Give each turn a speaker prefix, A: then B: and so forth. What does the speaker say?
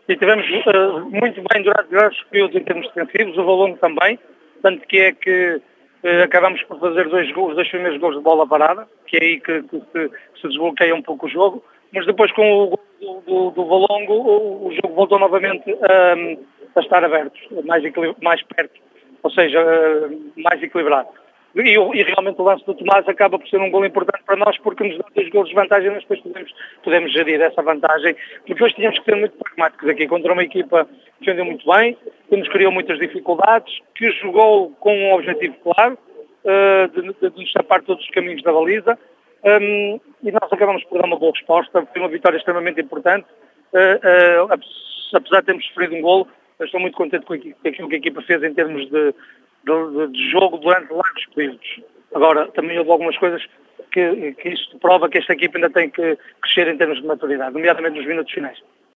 A: E tivemos muito bem durante diversos períodos em termos defensivos, o Valongo também, tanto que é que acabamos por fazer os dois primeiros gols de bola parada, que é aí que se desbloqueia um pouco o jogo, mas depois com o gol do Valongo o jogo voltou novamente a estar aberto, mais perto, ou seja, mais equilibrado. E realmente o lance do Tomás acaba por ser um gol importante para nós porque nos dá 2 golos de vantagem, mas depois podemos gerir essa vantagem. Depois tínhamos que ser muito pragmáticos aqui contra uma equipa que defendeu muito bem, que nos criou muitas dificuldades, que jogou com um objetivo claro, de nos tapar todos os caminhos da baliza, e nós acabamos por dar uma boa resposta. Foi uma vitória extremamente importante, apesar de termos sofrido um golo. Eu estou muito contente com aquilo que a equipa fez em termos de jogo durante largos períodos. Agora, também houve algumas coisas que isto prova que esta equipa ainda tem que crescer em termos de maturidade, nomeadamente nos minutos finais.